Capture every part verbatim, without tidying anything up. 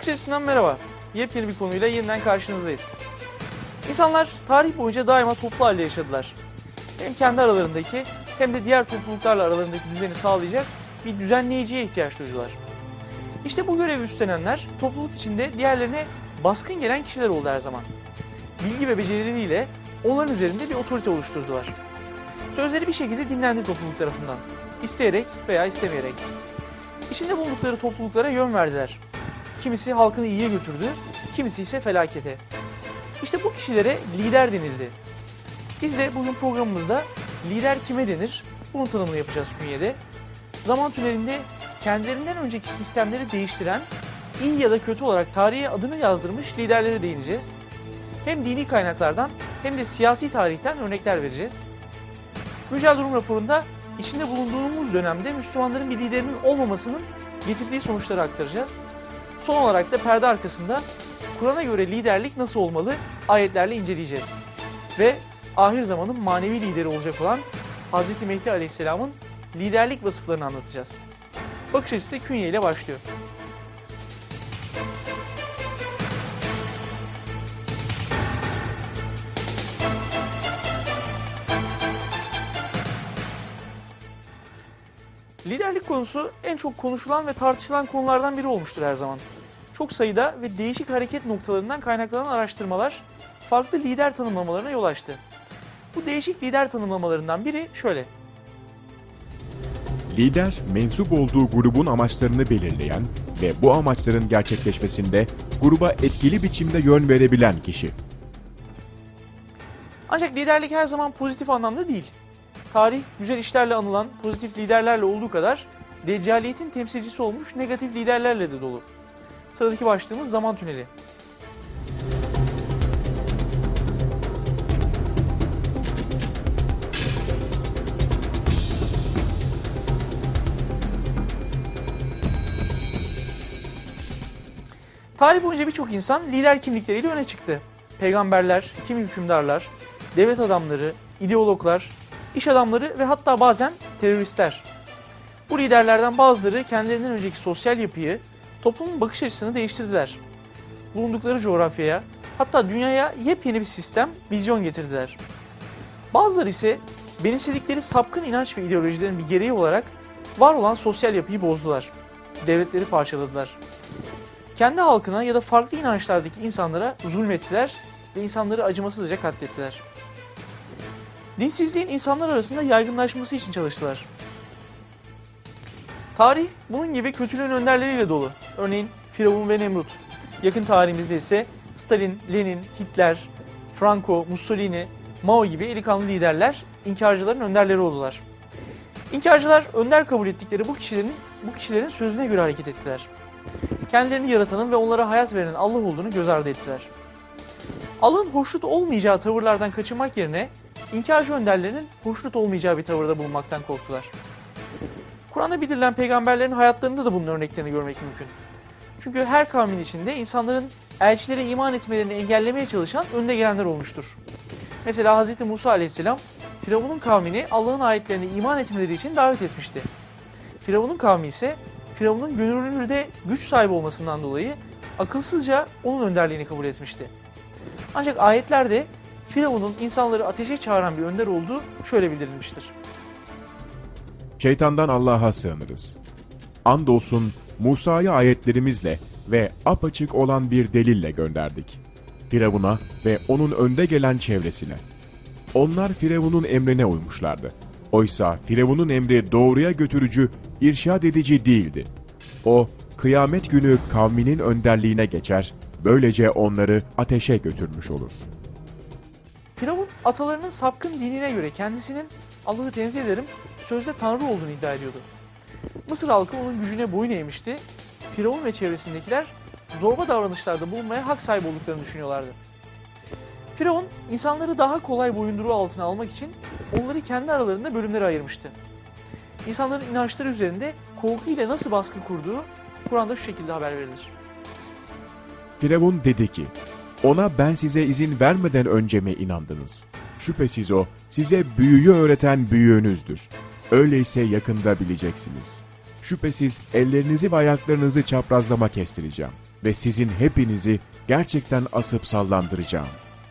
Bakış açısından merhaba. Yepyeni bir konuyla yeniden karşınızdayız. İnsanlar tarih boyunca daima toplu halde yaşadılar. Hem kendi aralarındaki hem de diğer topluluklarla aralarındaki düzeni sağlayacak bir düzenleyiciye ihtiyaç duydular. İşte bu görevi üstlenenler topluluk içinde diğerlerine baskın gelen kişiler oldu her zaman. Bilgi ve becerileriyle onların üzerinde bir otorite oluşturdular. Sözleri bir şekilde dinlendi topluluk tarafından. İsteyerek veya istemeyerek. İçinde bulundukları topluluklara yön verdiler. Kimisi halkını iyiye götürdü, kimisi ise felakete. İşte bu kişilere lider denildi. Biz de bugün programımızda lider kime denir? Bunun tanımını yapacağız künyede. Zaman tünelinde kendilerinden önceki sistemleri değiştiren, iyi ya da kötü olarak tarihe adını yazdırmış liderlere değineceğiz. Hem dini kaynaklardan hem de siyasi tarihten örnekler vereceğiz. Güncel durum raporunda içinde bulunduğumuz dönemde Müslümanların bir liderinin olmamasının getirdiği sonuçları aktaracağız. Son olarak da perde arkasında Kur'an'a göre liderlik nasıl olmalı ayetlerle inceleyeceğiz. Ve ahir zamanın manevi lideri olacak olan Hazreti Mehdi Aleyhisselam'ın liderlik vasıflarını anlatacağız. Bakış açısı künye ile başlıyor. Liderlik konusu en çok konuşulan ve tartışılan konulardan biri olmuştur her zaman. Çok sayıda ve değişik hareket noktalarından kaynaklanan araştırmalar farklı lider tanımlamalarına yol açtı. Bu değişik lider tanımlamalarından biri şöyle. Lider, mensup olduğu grubun amaçlarını belirleyen ve bu amaçların gerçekleşmesinde gruba etkili biçimde yön verebilen kişi. Ancak liderlik her zaman pozitif anlamda değil. Tarih, güzel işlerle anılan pozitif liderlerle olduğu kadar deccaliyetin temsilcisi olmuş negatif liderlerle de dolu. Sıradaki başlığımız zaman tüneli. Tarih boyunca birçok insan lider kimlikleriyle öne çıktı. Peygamberler, kimi hükümdarlar, devlet adamları, ideologlar, iş adamları ve hatta bazen teröristler. Bu liderlerden bazıları kendilerinden önceki sosyal yapıyı, toplumun bakış açısını değiştirdiler. Bulundukları coğrafyaya, hatta dünyaya yepyeni bir sistem, vizyon getirdiler. Bazıları ise benimsedikleri sapkın inanç ve ideolojilerin bir gereği olarak var olan sosyal yapıyı bozdular. Devletleri parçaladılar. Kendi halkına ya da farklı inançlardaki insanlara zulmettiler ve insanları acımasızca katlettiler. Dinsizliğin insanlar arasında yaygınlaşması için çalıştılar. Tarih bunun gibi kötülüğün önderleriyle dolu. Örneğin Firavun ve Nemrut. Yakın tarihimizde ise Stalin, Lenin, Hitler, Franco, Mussolini, Mao gibi eli kanlı liderler inkarcıların önderleri oldular. İnkarcılar önder kabul ettikleri bu kişilerin bu kişilerin sözüne göre hareket ettiler. Kendilerini yaratanın ve onlara hayat verenin Allah olduğunu göz ardı ettiler. Allah'ın hoşnut olmayacağı tavırlardan kaçınmak yerine İnkarcı önderlerinin hoşnut olmayacağı bir tavırda bulunmaktan korktular. Kur'an'da bildirilen peygamberlerin hayatlarında da bunun örneklerini görmek mümkün. Çünkü her kavmin içinde insanların elçilere iman etmelerini engellemeye çalışan önde gelenler olmuştur. Mesela Hazreti Musa Aleyhisselam, Firavun'un kavmini Allah'ın ayetlerine iman etmeleri için davet etmişti. Firavun'un kavmi ise Firavun'un gönüllülüğünde güç sahibi olmasından dolayı akılsızca onun önderliğini kabul etmişti. Ancak ayetlerde Firavun'un insanları ateşe çağıran bir önder olduğu şöyle bildirilmiştir. Şeytandan Allah'a sığınırız. Andolsun Musa'yı ayetlerimizle ve apaçık olan bir delille gönderdik. Firavun'a ve onun önde gelen çevresine. Onlar Firavun'un emrine uymuşlardı. Oysa Firavun'un emri doğruya götürücü, irşad edici değildi. O, kıyamet günü kavminin önderliğine geçer, böylece onları ateşe götürmüş olur. Firavun atalarının sapkın dinine göre kendisinin, Allah'ı tenzih ederim, sözde Tanrı olduğunu iddia ediyordu. Mısır halkı onun gücüne boyun eğmişti. Firavun ve çevresindekiler zorba davranışlarda bulunmaya hak sahibi olduklarını düşünüyorlardı. Firavun insanları daha kolay boyunduruğu altına almak için onları kendi aralarında bölümlere ayırmıştı. İnsanların inançları üzerinde korku ile nasıl baskı kurduğu Kur'an'da şu şekilde haber verilir. Firavun dedi ki, ona ben size izin vermeden önce mi inandınız? Şüphesiz o size büyüyü öğreten büyüğünüzdür. Öyleyse yakında bileceksiniz. Şüphesiz ellerinizi ve ayaklarınızı çaprazlama kestireceğim. ve sizin hepinizi gerçekten asıp sallandıracağım.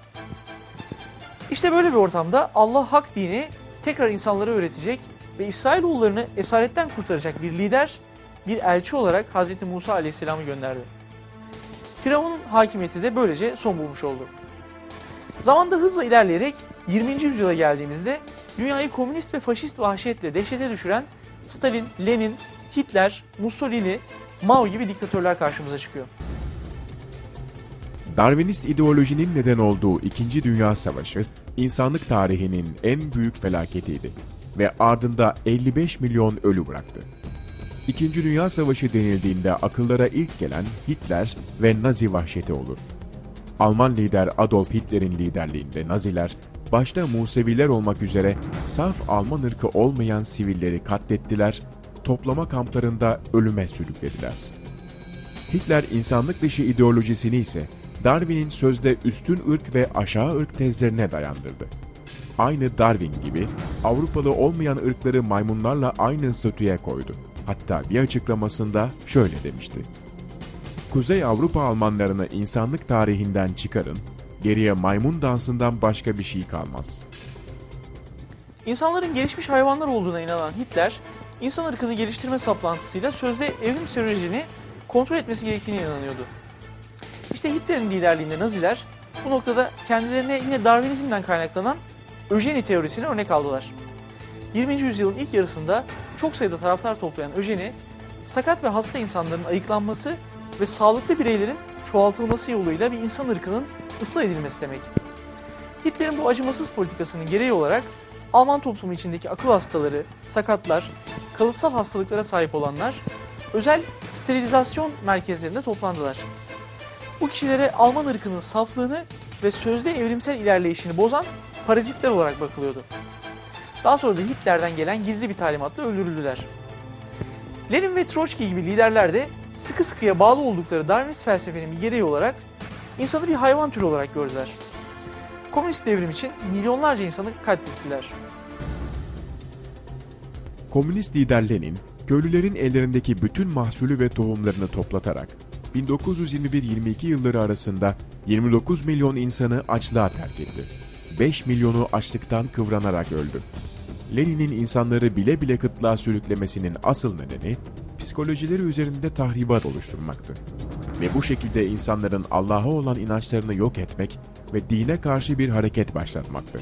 İşte böyle bir ortamda Allah hak dini tekrar insanlara öğretecek ve İsrailoğullarını esaretten kurtaracak bir lider, bir elçi olarak Hazreti Musa Aleyhisselam'ı gönderdi. Firavun'un hakimiyeti de böylece son bulmuş oldu. Zamanda hızla ilerleyerek yirminci yüzyıla geldiğimizde dünyayı komünist ve faşist vahşetle dehşete düşüren Stalin, Lenin, Hitler, Mussolini, Mao gibi diktatörler karşımıza çıkıyor. Darwinist ideolojinin neden olduğu İkinci Dünya Savaşı, insanlık tarihinin en büyük felaketiydi ve ardında elli beş milyon ölü bıraktı. İkinci Dünya Savaşı denildiğinde akıllara ilk gelen Hitler ve Nazi vahşeti olur. Alman lider Adolf Hitler'in liderliğinde Naziler, başta Museviler olmak üzere saf Alman ırkı olmayan sivilleri katlettiler, toplama kamplarında ölüme sürüklediler. Hitler insanlık dışı ideolojisini ise Darwin'in sözde üstün ırk ve aşağı ırk tezlerine dayandırdı. Aynı Darwin gibi Avrupalı olmayan ırkları maymunlarla aynı statüye koydu. Hatta bir açıklamasında şöyle demişti: Kuzey Avrupa Almanlarını insanlık tarihinden çıkarın, geriye maymun dansından başka bir şey kalmaz. İnsanların gelişmiş hayvanlar olduğuna inanan Hitler, insan ırkını geliştirme saplantısıyla sözde evrim sürecini kontrol etmesi gerektiğine inanıyordu. İşte Hitler'in liderliğinde Naziler bu noktada kendilerine yine Darwinizmden kaynaklanan öjeni teorisine örnek aldılar. yirminci yüzyılın ilk yarısında çok sayıda taraftar toplayan öjeni, sakat ve hasta insanların ayıklanması ve sağlıklı bireylerin çoğaltılması yoluyla bir insan ırkının ıslah edilmesi demek. Hitler'in bu acımasız politikasının gereği olarak Alman toplumu içindeki akıl hastaları, sakatlar, kalıtsal hastalıklara sahip olanlar özel sterilizasyon merkezlerinde toplandılar. Bu kişilere Alman ırkının saflığını ve sözde evrimsel ilerleyişini bozan parazitler olarak bakılıyordu. Daha sonra da Hitler'den gelen gizli bir talimatla öldürüldüler. Lenin ve Troçki gibi liderler de sıkı sıkıya bağlı oldukları Darwinist felsefenin bir gereği olarak insanı bir hayvan türü olarak gördüler. Komünist devrim için milyonlarca insanı katlettiler. Komünist lider Lenin, köylülerin ellerindeki bütün mahsulü ve tohumlarını toplatarak bin dokuz yüz yirmi bir yirmi iki yılları arasında yirmi dokuz milyon insanı açlığa terk etti. beş milyonu açlıktan kıvranarak öldü. Lenin'in insanları bile bile kıtlığa sürüklemesinin asıl nedeni psikolojileri üzerinde tahribat oluşturmaktı. Ve bu şekilde insanların Allah'a olan inançlarını yok etmek ve dine karşı bir hareket başlatmaktı.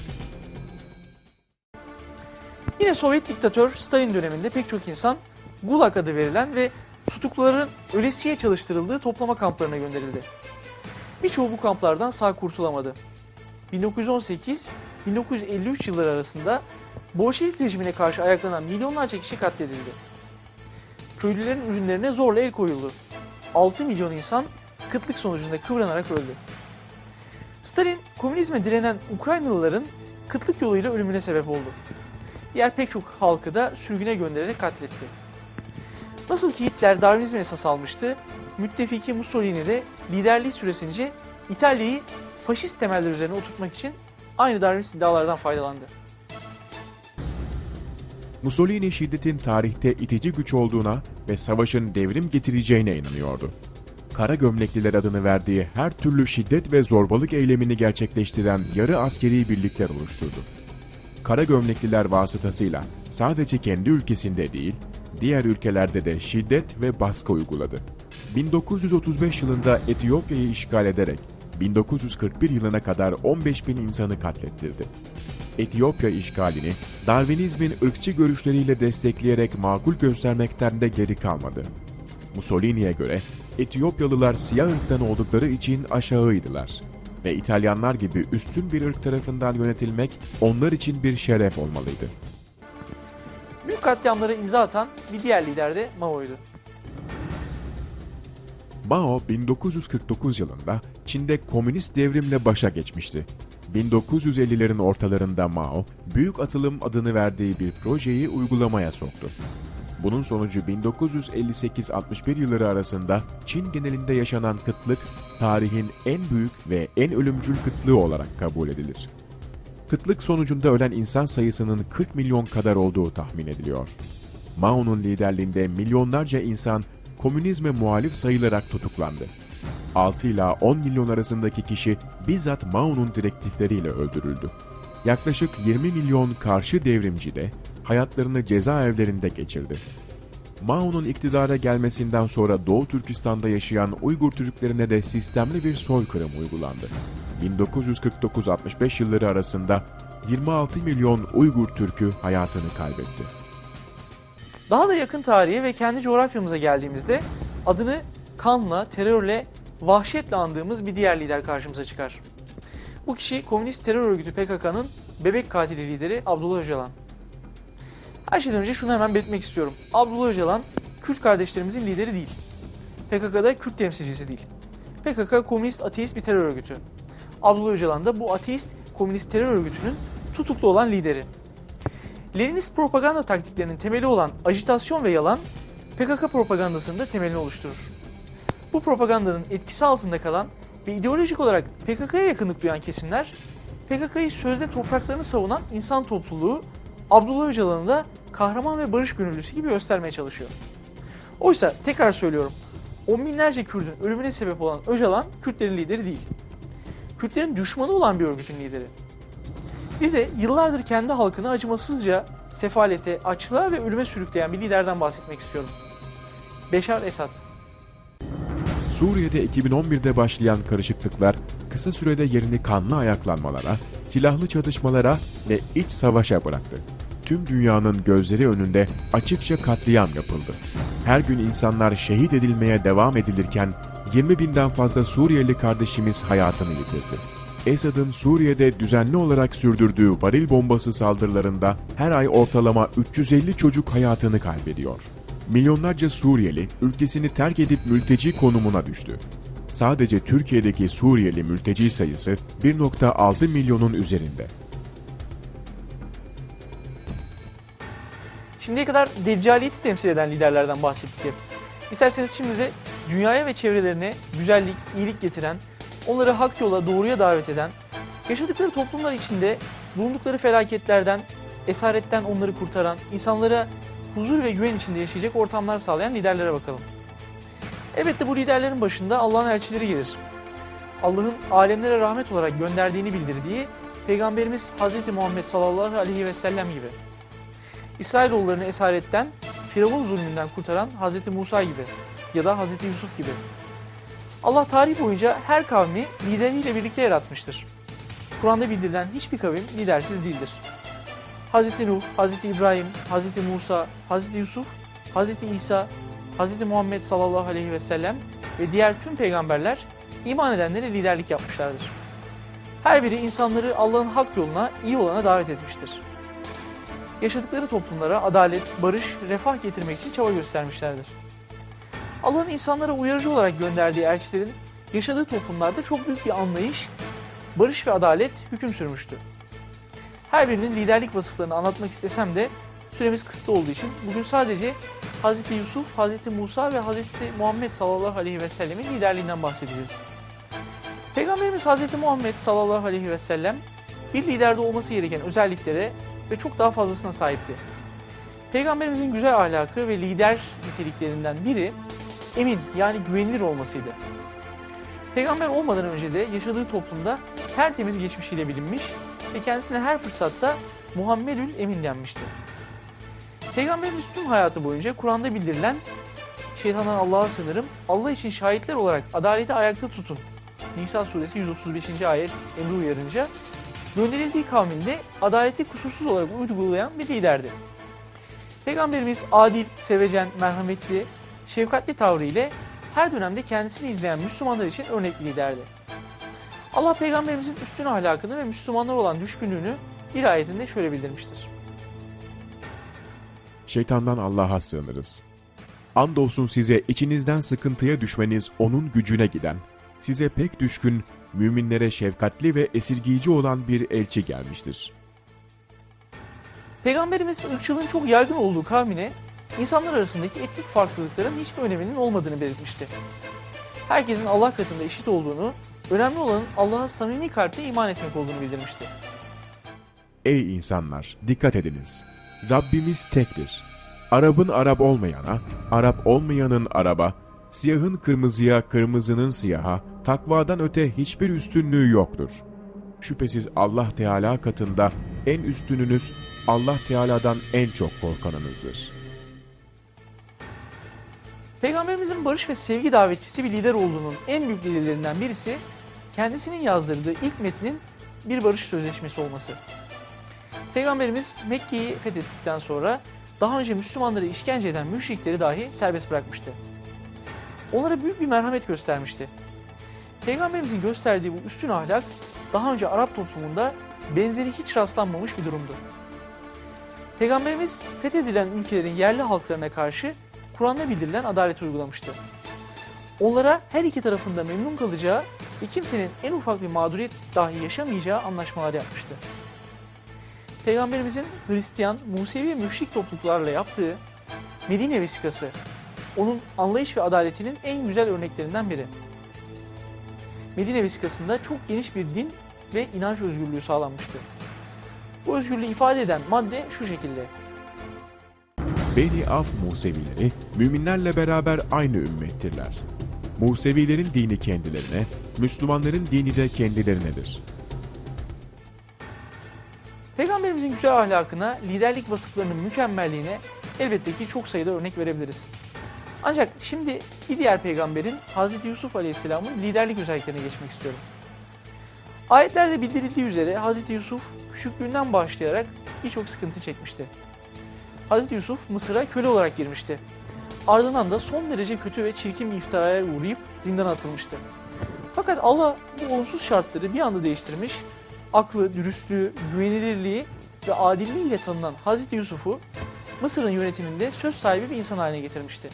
Yine Sovyet diktatör Stalin döneminde pek çok insan Gulag adı verilen ve tutukluların ölesiye çalıştırıldığı toplama kamplarına gönderildi. Birçoğu bu kamplardan sağ kurtulamadı. bin dokuz yüz on sekiz bin dokuz yüz elli üç yılları arasında Bolşevik rejimine karşı ayaklanan milyonlarca kişi katledildi. Köylülerin ürünlerine zorla el koyuldu. altı milyon insan kıtlık sonucunda kıvranarak öldü. Stalin, komünizme direnen Ukraynalıların kıtlık yoluyla ölümüne sebep oldu. Diğer pek çok halkı da sürgüne göndererek katletti. Nasıl ki Hitler Darwinizmi esas almıştı, müttefiki Mussolini de liderliği süresince İtalya'yı faşist temeller üzerine oturtmak için aynı Darwinist iddialardan faydalandı. Mussolini şiddetin tarihte itici güç olduğuna ve savaşın devrim getireceğine inanıyordu. Kara gömlekliler adını verdiği her türlü şiddet ve zorbalık eylemini gerçekleştiren yarı askeri birlikler oluşturdu. Kara gömlekliler vasıtasıyla sadece kendi ülkesinde değil, diğer ülkelerde de şiddet ve baskı uyguladı. bin dokuz yüz otuz beş yılında Etiyopya'yı işgal ederek bin dokuz yüz kırk bir yılına kadar on beş bin insanı katlettirdi. Etiyopya işgalini Darwinizmin ırkçı görüşleriyle destekleyerek makul göstermekten de geri kalmadı. Mussolini'ye göre Etiyopyalılar siyah ırktan oldukları için aşağıydılar ve İtalyanlar gibi üstün bir ırk tarafından yönetilmek onlar için bir şeref olmalıydı. Büyük katliamlara imza atan bir diğer lider de Mao'ydu. Mao bin dokuz yüz kırk dokuz yılında Çin'de komünist devrimle başa geçmişti. bin dokuz yüz ellilerin ortalarında Mao, Büyük Atılım adını verdiği bir projeyi uygulamaya soktu. Bunun sonucu bin dokuz yüz elli sekiz altmış bir yılları arasında Çin genelinde yaşanan kıtlık, tarihin en büyük ve en ölümcül kıtlığı olarak kabul edilir. Kıtlık sonucunda ölen insan sayısının kırk milyon kadar olduğu tahmin ediliyor. Mao'nun liderliğinde milyonlarca insan komünizme muhalif sayılarak tutuklandı altı ila on milyon arasındaki kişi bizzat Mao'nun direktifleriyle öldürüldü. Yaklaşık yirmi milyon karşı devrimci de hayatlarını cezaevlerinde geçirdi. Mao'nun iktidara gelmesinden sonra Doğu Türkistan'da yaşayan Uygur Türklerine de sistemli bir soykırım uygulandı. bin dokuz yüz kırk dokuz altmış beş yılları arasında yirmi altı milyon Uygur Türk'ü hayatını kaybetti. Daha da yakın tarihe ve kendi coğrafyamıza geldiğimizde adını kanla, terörle, vahşetle andığımız bir diğer lider karşımıza çıkar. Bu kişi komünist terör örgütü P K K'nın bebek katili lideri Abdullah Öcalan. Her şeyden önce şunu hemen belirtmek istiyorum. Abdullah Öcalan, Kürt kardeşlerimizin lideri değil. P K K'da Kürt temsilcisi değil. P K K komünist ateist bir terör örgütü. Abdullah Öcalan da bu ateist komünist terör örgütünün tutuklu olan lideri. Leninist propaganda taktiklerinin temeli olan ajitasyon ve yalan, P K K propagandasının da temelini oluşturur. Bu propagandanın etkisi altında kalan ve ideolojik olarak P K K'ya yakınlık duyan kesimler, P K K'yı sözde topraklarını savunan insan topluluğu, Abdullah Öcalan'ı da kahraman ve barış gönüllüsü gibi göstermeye çalışıyor. Oysa tekrar söylüyorum, on binlerce Kürt'ün ölümüne sebep olan Öcalan, Kürtlerin lideri değil. Kürtlerin düşmanı olan bir örgütün lideri. Bir de yıllardır kendi halkını acımasızca sefalete, açlığa ve ölüme sürükleyen bir liderden bahsetmek istiyorum. Beşar Esad. Suriye'de iki bin on birde başlayan karışıklıklar kısa sürede yerini kanlı ayaklanmalara, silahlı çatışmalara ve iç savaşa bıraktı. Tüm dünyanın gözleri önünde açıkça katliam yapıldı. Her gün insanlar şehit edilmeye devam edilirken yirmi binden fazla Suriyeli kardeşimiz hayatını yitirdi. Esad'ın Suriye'de düzenli olarak sürdürdüğü varil bombası saldırılarında her ay ortalama üç yüz elli çocuk hayatını kaybediyor. Milyonlarca Suriyeli ülkesini terk edip mülteci konumuna düştü. Sadece Türkiye'deki Suriyeli mülteci sayısı bir virgül altı milyonun üzerinde. Şimdiye kadar deccaliyeti temsil eden liderlerden bahsettik hep. İsterseniz şimdi de dünyaya ve çevrelerine güzellik, iyilik getiren, onları hak yola, doğruya davet eden, yaşadıkları toplumlar içinde bulundukları felaketlerden, esaretten onları kurtaran, insanlara huzur ve güven içinde yaşayacak ortamlar sağlayan liderlere bakalım. Elbette bu liderlerin başında Allah'ın elçileri gelir. Allah'ın alemlere rahmet olarak gönderdiğini bildirdiği Peygamberimiz Hazreti Muhammed sallallahu aleyhi ve sellem gibi. İsrailoğullarını esaretten, Firavun zulmünden kurtaran Hazreti Musa gibi ya da Hazreti Yusuf gibi. Allah tarih boyunca her kavmi lideriyle birlikte yaratmıştır. Kur'an'da bildirilen hiçbir kavim lidersiz değildir. Hazreti Nuh, Hazreti İbrahim, Hazreti Musa, Hazreti Yusuf, Hazreti İsa, Hazreti Muhammed sallallahu aleyhi ve sellem ve diğer tüm peygamberler iman edenlere liderlik yapmışlardır. Her biri insanları Allah'ın hak yoluna, iyi olana davet etmiştir. Yaşadıkları toplumlara adalet, barış, refah getirmek için çaba göstermişlerdir. Allah'ın insanlara uyarıcı olarak gönderdiği elçilerin yaşadığı toplumlarda çok büyük bir anlayış, barış ve adalet hüküm sürmüştü. Her birinin liderlik vasıflarını anlatmak istesem de süremiz kısıtlı olduğu için bugün sadece Hazreti Yusuf, Hazreti Musa ve Hazreti Muhammed sallallahu aleyhi ve sellemin liderliğinden bahsedeceğiz. Peygamberimiz Hazreti Muhammed sallallahu aleyhi ve sellem bir liderde olması gereken özelliklere ve çok daha fazlasına sahipti. Peygamberimizin güzel ahlakı ve lider niteliklerinden biri emin yani güvenilir olmasıydı. Peygamber olmadan önce de yaşadığı toplumda tertemiz geçmişiyle bilinmiş ve kendisine her fırsatta Muhammedül Emin denmişti. Peygamberimiz tüm hayatı boyunca Kur'an'da bildirilen şeytandan Allah'a sığınırım, Allah için şahitler olarak adaleti ayakta tutun. Nisa suresi yüz otuz beşinci ayet emri uyarınca gönderildiği kavminde adaleti kusursuz olarak uygulayan bir liderdi. Peygamberimiz adil, sevecen, merhametli, şefkatli tavrıyla her dönemde kendisini izleyen Müslümanlar için örnek bir liderdi. Allah Peygamberimizin üstün ahlakını ve Müslümanlara olan düşkünlüğünü bir ayetinde şöyle bildirmiştir. Şeytandan Allah'a sığınırız. Andolsun size içinizden sıkıntıya düşmeniz onun gücüne giden, size pek düşkün, müminlere şefkatli ve esirgiyici olan bir elçi gelmiştir. Peygamberimiz ırkçılığın çok yaygın olduğu kavmine insanlar arasındaki etnik farklılıkların hiçbir öneminin olmadığını belirtmişti. Herkesin Allah katında eşit olduğunu, önemli olanın Allah'a samimi kalple iman etmek olduğunu bildirmişti. Ey insanlar! Dikkat ediniz! Rabbimiz tektir. Arap'ın Arap olmayana, Arap olmayanın Arap'a, Siyahın kırmızıya, kırmızının siyaha, takvadan öte hiçbir üstünlüğü yoktur. Şüphesiz Allah Teala katında en üstününüz Allah Teala'dan en çok korkanınızdır. Peygamberimizin barış ve sevgi davetçisi bir lider olduğunun en büyük delillerinden birisi kendisinin yazdırdığı ilk metnin bir barış sözleşmesi olması. Peygamberimiz Mekke'yi fethettikten sonra daha önce Müslümanları işkence eden müşrikleri dahi serbest bırakmıştı. Onlara büyük bir merhamet göstermişti. Peygamberimizin gösterdiği bu üstün ahlak daha önce Arap toplumunda benzeri hiç rastlanmamış bir durumdu. Peygamberimiz fethedilen ülkelerin yerli halklarına karşı Kur'an'da bildirilen adaleti uygulamıştı. Onlara her iki tarafında memnun kalacağı ve kimsenin en ufak bir mağduriyet dahi yaşamayacağı anlaşmalar yapmıştı. Peygamberimizin Hristiyan, Musevi ve müşrik topluluklarla yaptığı Medine vesikası, onun anlayış ve adaletinin en güzel örneklerinden biri. Medine vesikasında çok geniş bir din ve inanç özgürlüğü sağlanmıştı. Bu özgürlüğü ifade eden madde şu şekilde: Beni Af Musevileri, müminlerle beraber aynı ümmettirler. Musevilerin dini kendilerine, Müslümanların dini de kendilerinedir. Peygamberimizin güzel ahlakına, liderlik vasıflarının mükemmelliğine elbette ki çok sayıda örnek verebiliriz. Ancak şimdi bir diğer peygamberin Hazreti Yusuf Aleyhisselam'ın liderlik özelliklerine geçmek istiyorum. Ayetlerde bildirildiği üzere Hazreti Yusuf küçüklüğünden başlayarak birçok sıkıntı çekmişti. Hazreti Yusuf Mısır'a köle olarak girmişti. Ardından da son derece kötü ve çirkin bir iftiraya uğrayıp zindana atılmıştı. Fakat Allah bu olumsuz şartları bir anda değiştirmiş, aklı, dürüstlüğü, güvenilirliği ve adilliği ile tanınan Hazreti Yusuf'u Mısır'ın yönetiminde söz sahibi bir insan haline getirmişti.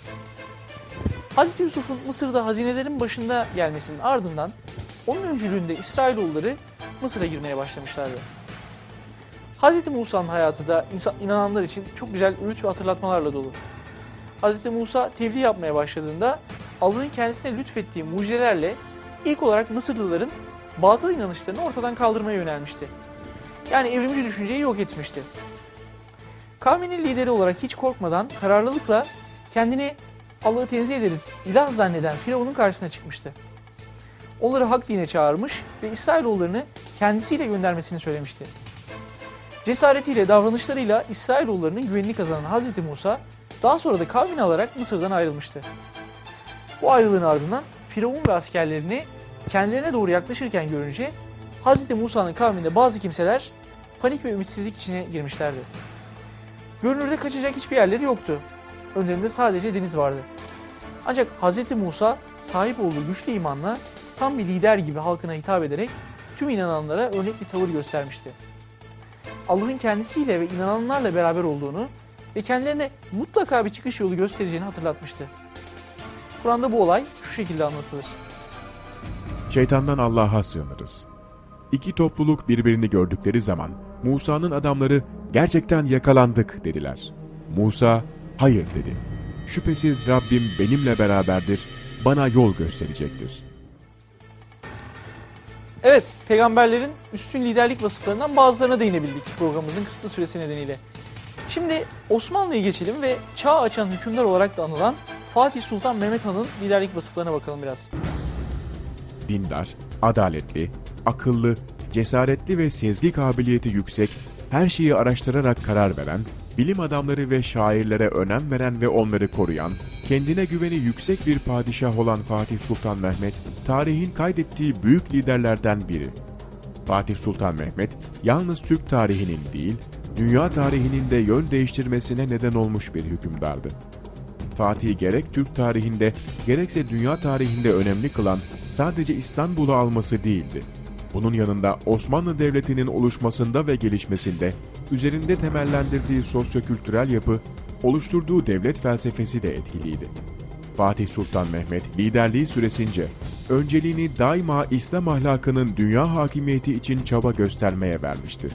Hazreti Yusuf'un Mısır'da hazinelerin başında gelmesinin ardından onun öncülüğünde İsrailoğulları Mısır'a girmeye başlamışlardı. Hazreti Musa'nın hayatı da inananlar için çok güzel öğüt ve hatırlatmalarla dolu. Hazreti Musa tebliğ yapmaya başladığında Allah'ın kendisine lütfettiği mucizelerle ilk olarak Mısırlıların batıl inanışlarını ortadan kaldırmaya yönelmişti. Yani evrimci düşünceyi yok etmişti. Kavminin lideri olarak hiç korkmadan kararlılıkla kendini Allah'ı tenzih ederiz, ilah zanneden Firavun'un karşısına çıkmıştı. Onları hak dine çağırmış ve İsrailoğullarını kendisiyle göndermesini söylemişti. Cesaretiyle, davranışlarıyla İsrailoğullarının güvenini kazanan Hazreti Musa daha sonra da kavmini alarak Mısır'dan ayrılmıştı. Bu ayrılığın ardından Firavun ve askerlerini kendilerine doğru yaklaşırken görünce Hazreti Musa'nın kavminde bazı kimseler panik ve ümitsizlik içine girmişlerdi. Görünürde kaçacak hiçbir yerleri yoktu. Önlerinde sadece deniz vardı. Ancak Hazreti Musa sahip olduğu güçlü imanla tam bir lider gibi halkına hitap ederek tüm inananlara örnek bir tavır göstermişti. Allah'ın kendisiyle ve inananlarla beraber olduğunu ve kendilerine mutlaka bir çıkış yolu göstereceğini hatırlatmıştı. Kur'an'da bu olay şu şekilde anlatılır. Şeytandan Allah'a sığınırız. İki topluluk birbirini gördükleri zaman Musa'nın adamları gerçekten yakalandık dediler. Musa hayır dedi. Şüphesiz Rabbim benimle beraberdir, bana yol gösterecektir. Evet, peygamberlerin üstün liderlik vasıflarından bazılarına değinebildik programımızın kısıtlı süresi nedeniyle. Şimdi Osmanlı'ya geçelim ve çağ açan hükümdar olarak da anılan Fatih Sultan Mehmet Han'ın liderlik vasıflarına bakalım biraz. Dindar, adaletli, akıllı, cesaretli ve sezgi kabiliyeti yüksek, her şeyi araştırarak karar veren, bilim adamları ve şairlere önem veren ve onları koruyan, kendine güveni yüksek bir padişah olan Fatih Sultan Mehmet, tarihin kaydettiği büyük liderlerden biri. Fatih Sultan Mehmet, yalnız Türk tarihinin değil, dünya tarihinin de yön değiştirmesine neden olmuş bir hükümdardı. Fatih'i gerek Türk tarihinde, gerekse dünya tarihinde önemli kılan sadece İstanbul'u alması değildi. Bunun yanında Osmanlı Devleti'nin oluşmasında ve gelişmesinde üzerinde temellendirdiği sosyokültürel yapı, oluşturduğu devlet felsefesi de etkiliydi. Fatih Sultan Mehmet liderliği süresince önceliğini daima İslam ahlakının dünya hakimiyeti için çaba göstermeye vermişti.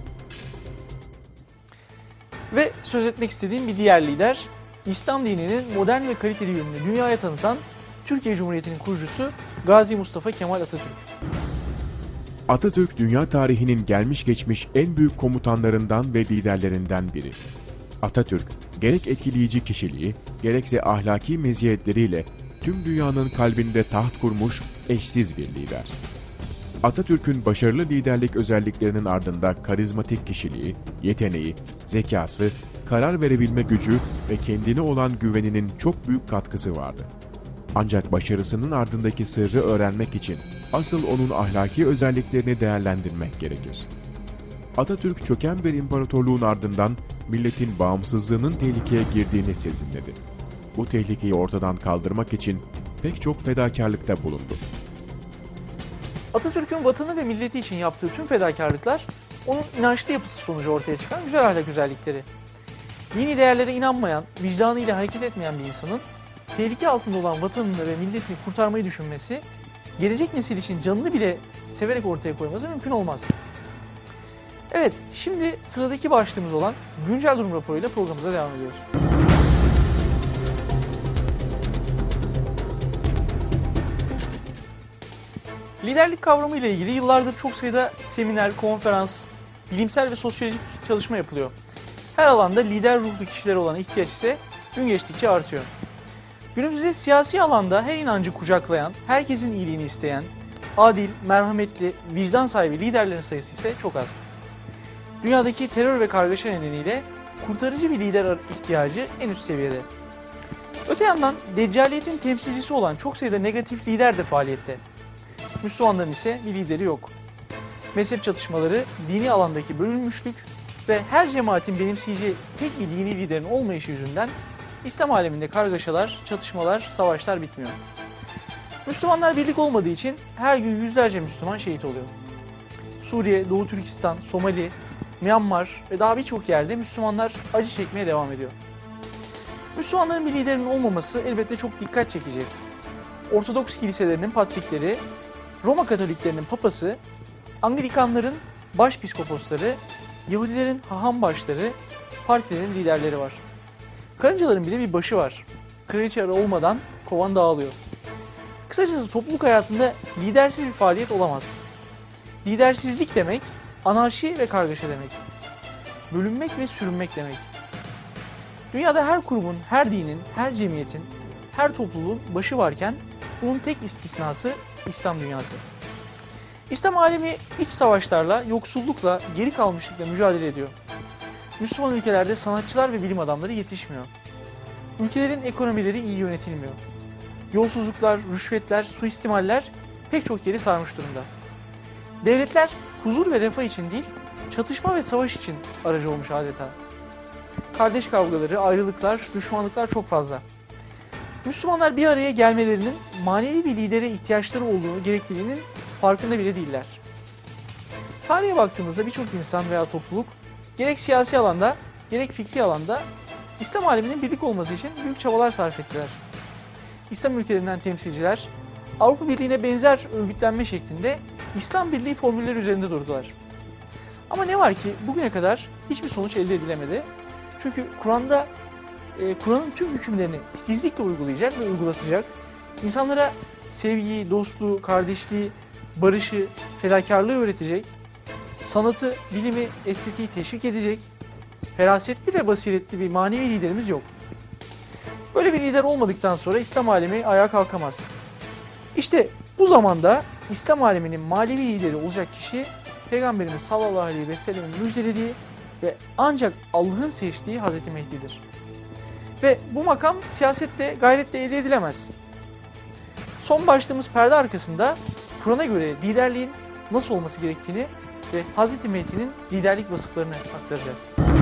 Ve söz etmek istediğim bir diğer lider, İslam dininin modern ve kaliteli yönünü dünyaya tanıtan Türkiye Cumhuriyeti'nin kurucusu Gazi Mustafa Kemal Atatürk. Atatürk, dünya tarihinin gelmiş geçmiş en büyük komutanlarından ve liderlerinden biri. Atatürk, gerek etkileyici kişiliği, gerekse ahlaki meziyetleriyle tüm dünyanın kalbinde taht kurmuş eşsiz bir lider. Atatürk'ün başarılı liderlik özelliklerinin ardında karizmatik kişiliği, yeteneği, zekası, karar verebilme gücü ve kendine olan güveninin çok büyük katkısı vardı. Ancak başarısının ardındaki sırrı öğrenmek için asıl onun ahlaki özelliklerini değerlendirmek gerekir. Atatürk çöken bir imparatorluğun ardından milletin bağımsızlığının tehlikeye girdiğini sezinledi. Bu tehlikeyi ortadan kaldırmak için pek çok fedakarlıkta bulundu. Atatürk'ün vatanı ve milleti için yaptığı tüm fedakarlıklar onun inançlı yapısı sonucu ortaya çıkan güzel ahlak özellikleri. Dini değerlere inanmayan, vicdanıyla hareket etmeyen bir insanın tehlike altında olan vatanını ve milletini kurtarmayı düşünmesi, gelecek nesil için canını bile severek ortaya koyması mümkün olmaz. Evet, şimdi sıradaki başlığımız olan güncel durum raporuyla programımıza devam ediyoruz. Liderlik kavramı ile ilgili yıllardır çok sayıda seminer, konferans, bilimsel ve sosyolojik çalışma yapılıyor. Her alanda lider ruhlu kişilere olan ihtiyaç ise gün geçtikçe artıyor. Günümüzde siyasi alanda her inancı kucaklayan, herkesin iyiliğini isteyen, adil, merhametli, vicdan sahibi liderlerin sayısı ise çok az. Dünyadaki terör ve kargaşa nedeniyle kurtarıcı bir lider ihtiyacı en üst seviyede. Öte yandan deccaliyetin temsilcisi olan çok sayıda negatif lider de faaliyette. Müslümanların ise bir lideri yok. Mezhep çatışmaları, dini alandaki bölünmüşlük ve her cemaatin benimseyeceği tek bir dini liderin olmayışı yüzünden İslam aleminde kargaşalar, çatışmalar, savaşlar bitmiyor. Müslümanlar birlik olmadığı için her gün yüzlerce Müslüman şehit oluyor. Suriye, Doğu Türkistan, Somali, Myanmar ve daha birçok yerde Müslümanlar acı çekmeye devam ediyor. Müslümanların bir liderinin olmaması elbette çok dikkat çekici. Ortodoks kiliselerinin patrikleri, Roma Katoliklerinin papası, Anglikanların başpiskoposları, Yahudilerin haham başları, partilerin liderleri var. Karıncaların bile bir başı var. Kraliçe arı olmadan kovan dağılıyor. Kısacası topluluk hayatında lidersiz bir faaliyet olamaz. Lidersizlik demek, anarşi ve kargaşa demek. Bölünmek ve sürünmek demek. Dünyada her kurumun, her dinin, her cemiyetin, her topluluğun başı varken bunun tek istisnası İslam dünyası. İslam alemi iç savaşlarla, yoksullukla, geri kalmışlıkla mücadele ediyor. Müslüman ülkelerde sanatçılar ve bilim adamları yetişmiyor. Ülkelerin ekonomileri iyi yönetilmiyor. Yolsuzluklar, rüşvetler, suistimaller pek çok yeri sarmış durumda. Devletler huzur ve refah için değil, çatışma ve savaş için aracı olmuş adeta. Kardeş kavgaları, ayrılıklar, düşmanlıklar çok fazla. Müslümanlar bir araya gelmelerinin manevi bir lidere ihtiyaçları olduğunu, gerekliliğinin farkında bile değiller. Tarihe baktığımızda birçok insan veya topluluk gerek siyasi alanda, gerek fikri alanda İslam aleminin birlik olması için büyük çabalar sarf ettiler. İslam ülkelerinden temsilciler Avrupa Birliği'ne benzer örgütlenme şeklinde İslam Birliği formülleri üzerinde durdular. Ama ne var ki bugüne kadar hiçbir sonuç elde edilemedi. Çünkü Kur'an'da e, Kur'an'ın tüm hükümlerini titizlikle uygulayacak ve uygulatacak, insanlara sevgiyi, dostluğu, kardeşliği, barışı, fedakarlığı öğretecek, sanatı, bilimi, estetiği teşvik edecek, ferasetli ve basiretli bir manevi liderimiz yok. Böyle bir lider olmadıktan sonra İslam alemi ayağa kalkamaz. İşte bu zamanda İslam aleminin manevi lideri olacak kişi Peygamberimiz sallallahu aleyhi ve sellem'in müjdelediği ve ancak Allah'ın seçtiği Hazreti Mehdi'dir. Ve bu makam siyasetle, gayretle elde edilemez. Son başlığımız perde arkasında Kur'an'a göre liderliğin nasıl olması gerektiğini ve Hazreti Mehdi'nin liderlik vasıflarını aktaracağız.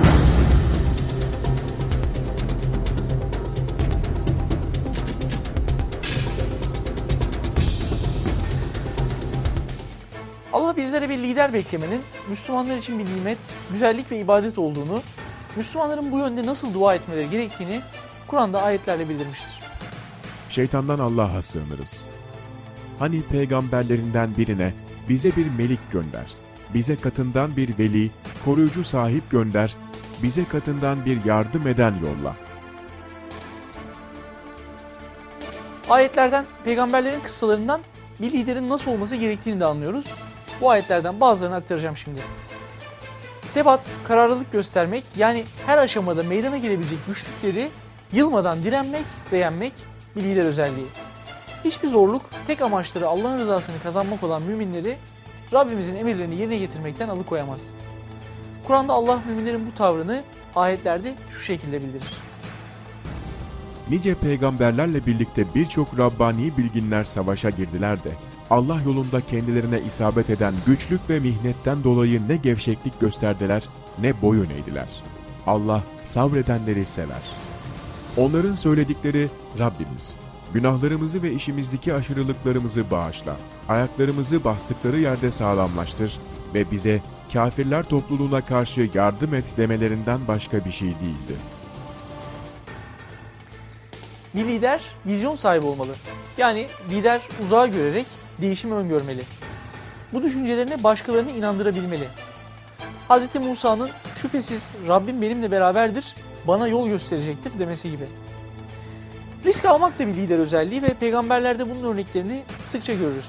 Allah bizlere bir lider beklemenin Müslümanlar için bir nimet, güzellik ve ibadet olduğunu, Müslümanların bu yönde nasıl dua etmeleri gerektiğini Kur'an'da ayetlerle bildirmiştir. Şeytandan Allah'a sığınırız. Hani peygamberlerinden birine bize bir melik gönder, bize katından bir veli, koruyucu sahip gönder, bize katından bir yardım eden yolla. Ayetlerden, peygamberlerin kıssalarından bir liderin nasıl olması gerektiğini de anlıyoruz. Bu ayetlerden bazılarını aktaracağım şimdi. Sebat, kararlılık göstermek, yani her aşamada meydana gelebilecek güçlükleri yılmadan direnmek ve yenmek bir lider özelliği. Hiçbir zorluk tek amaçları Allah'ın rızasını kazanmak olan müminleri Rabbimizin emirlerini yerine getirmekten alıkoyamaz. Kur'an'da Allah müminlerin bu tavrını ayetlerde şu şekilde bildirir. Nice peygamberlerle birlikte birçok Rabbani bilginler savaşa girdiler de Allah yolunda kendilerine isabet eden güçlük ve mihnetten dolayı ne gevşeklik gösterdiler ne boyun eğdiler. Allah sabredenleri sever. Onların söyledikleri Rabbimiz, günahlarımızı ve işimizdeki aşırılıklarımızı bağışla, ayaklarımızı bastıkları yerde sağlamlaştır ve bize kafirler topluluğuna karşı yardım et demelerinden başka bir şey değildi. Bir lider vizyon sahibi olmalı. Yani lider uzağa görerek değişimi öngörmeli. Bu düşüncelerine başkalarını inandırabilmeli. Hz. Musa'nın şüphesiz Rabbim benimle beraberdir, bana yol gösterecektir demesi gibi. Risk almak da bir lider özelliği ve peygamberlerde bunun örneklerini sıkça görürüz.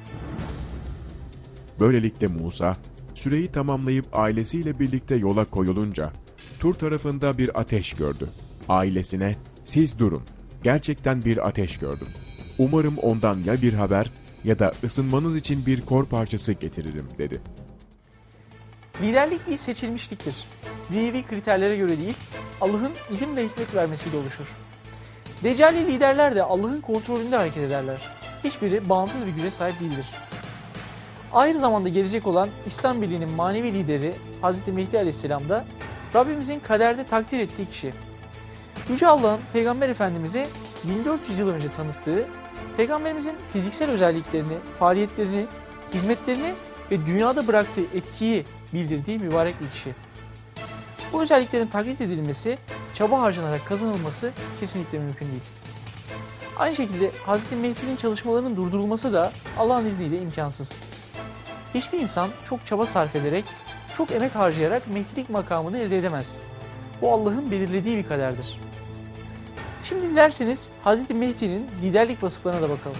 Böylelikle Musa, süreyi tamamlayıp ailesiyle birlikte yola koyulunca, Tur tarafında bir ateş gördü. Ailesine, siz durun, gerçekten bir ateş gördüm. Umarım ondan ya bir haber ya da ısınmanız için bir kor parçası getiririm dedi. Liderlik bir seçilmişliktir. Dünyevi kriterlere göre değil, Allah'ın ilim ve hikmet vermesiyle oluşur. Deccali liderler de Allah'ın kontrolünde hareket ederler. Hiçbiri bağımsız bir güce sahip değildir. Aynı zamanda gelecek olan İslam Birliği'nin manevi lideri Hz. Mehdi Aleyhisselam da Rabbimizin kaderde takdir ettiği kişi. Yüce Allah'ın Peygamber Efendimiz'e bin dört yüz yıl önce tanıttığı, Peygamberimizin fiziksel özelliklerini, faaliyetlerini, hizmetlerini ve dünyada bıraktığı etkiyi bildirdiği mübarek bir kişi. Bu özelliklerin taklit edilmesi, çaba harcanarak kazanılması kesinlikle mümkün değil. Aynı şekilde Hz. Mehdi'nin çalışmalarının durdurulması da Allah'ın izniyle imkansız. Hiçbir insan çok çaba sarf ederek, çok emek harcayarak Mehdilik makamını elde edemez. Bu Allah'ın belirlediği bir kaderdir. Şimdi dilerseniz Hz. Mehdi'nin liderlik vasıflarına da bakalım.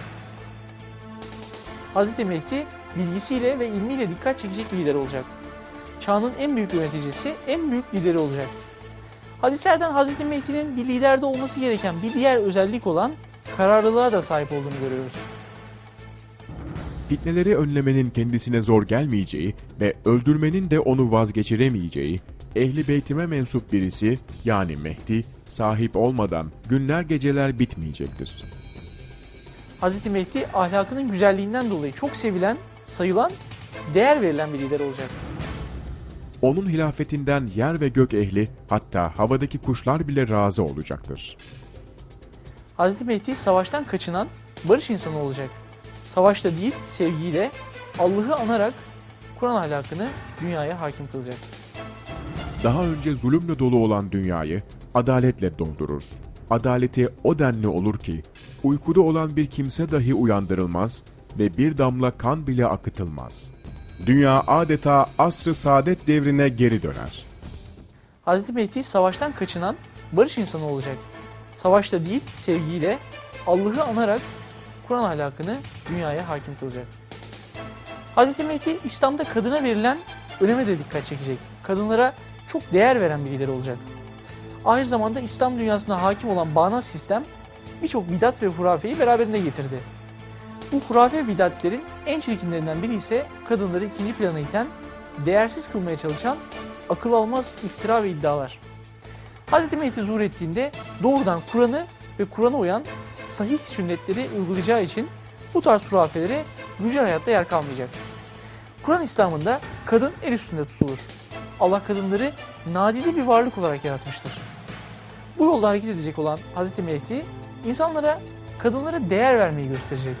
Hz. Mehdi bilgisiyle ve ilmiyle dikkat çekecek bir lider olacak. Çağının en büyük yöneticisi, en büyük lideri olacak. Hadislerden Hz. Mehdi'nin bir liderde olması gereken bir diğer özellik olan kararlılığa da sahip olduğunu görüyoruz. Fitneleri önlemenin kendisine zor gelmeyeceği ve öldürmenin de onu vazgeçiremeyeceği, Ehl-i Beytime mensup birisi yani Mehdi sahip olmadan günler geceler bitmeyecektir. Hz. Mehdi ahlakının güzelliğinden dolayı çok sevilen, sayılan, değer verilen bir lider olacak. Onun hilafetinden yer ve gök ehli, hatta havadaki kuşlar bile razı olacaktır. Hz. Mehdi savaştan kaçınan barış insanı olacak. Savaşta değil, sevgiyle, Allah'ı anarak Kur'an ahlakını dünyaya hakim kılacak. Daha önce zulümle dolu olan dünyayı adaletle doldurur. Adaleti o denli olur ki, uykuda olan bir kimse dahi uyandırılmaz ve bir damla kan bile akıtılmaz. Dünya adeta asr-ı saadet devrine geri döner. Hz. Mehdi savaştan kaçınan barış insanı olacak. Savaşta değil, sevgiyle, Allah'ı anarak Kur'an ahlakını dünyaya hakim kılacak. Hz. Mehdi İslam'da kadına verilen öneme de dikkat çekecek. Kadınlara çok değer veren bir lider olacak. Aynı zamanda İslam dünyasına hakim olan bağnaz sistem birçok bidat ve hurafeyi beraberinde getirdi. Bu hurafe ve bidatlerin en çirkinlerinden biri ise kadınları ikinci plana iten, değersiz kılmaya çalışan akıl almaz iftira ve iddialar. Hz. Mehdi zuhur ettiğinde doğrudan Kur'an'ı ve Kur'an'a uyan sahih sünnetleri uygulayacağı için bu tarz hurafelere güncel hayatta yer kalmayacak. Kur'an İslam'ında kadın el üstünde tutulur. Allah kadınları nadide bir varlık olarak yaratmıştır. Bu yolda hareket edecek olan Hz. Mehdi, insanlara kadınlara değer vermeyi gösterecek.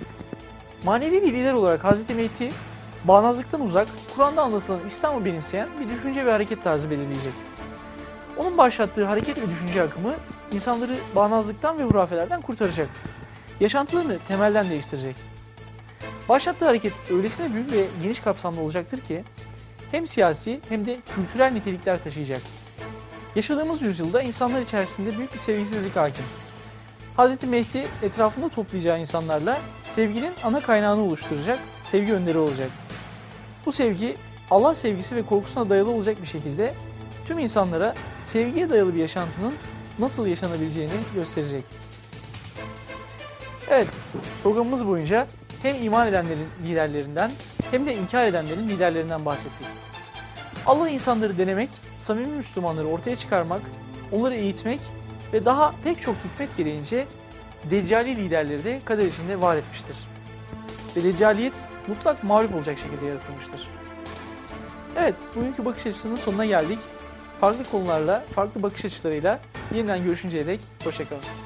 Manevi bir lider olarak Hz. Mehdi, bağnazlıktan uzak, Kur'an'da anlatılan İslam'ı benimseyen bir düşünce ve hareket tarzı belirleyecek. Onun başlattığı hareket ve düşünce akımı, insanları bağnazlıktan ve hurafelerden kurtaracak. Yaşantılarını temelden değiştirecek. Başlattığı hareket öylesine büyük ve geniş kapsamlı olacaktır ki, hem siyasi hem de kültürel nitelikler taşıyacak. Yaşadığımız yüzyılda insanlar içerisinde büyük bir sevgisizlik hakim. Hz. Mehdi etrafında toplayacağı insanlarla sevginin ana kaynağını oluşturacak, sevgi önderi olacak. Bu sevgi Allah sevgisi ve korkusuna dayalı olacak bir şekilde tüm insanlara sevgiye dayalı bir yaşantının nasıl yaşanabileceğini gösterecek. Evet, programımız boyunca hem iman edenlerin liderlerinden hem de inkar edenlerin liderlerinden bahsettik. Allah insanları denemek, samimi Müslümanları ortaya çıkarmak, onları eğitmek ve daha pek çok hikmet gereğince Deccali liderleri de kader içinde var etmiştir. Ve Deccaliyet mutlak mağlup olacak şekilde yaratılmıştır. Evet, bugünkü bakış açısının sonuna geldik. Farklı konularla, farklı bakış açılarıyla yeniden görüşünceye dek hoşça kalın.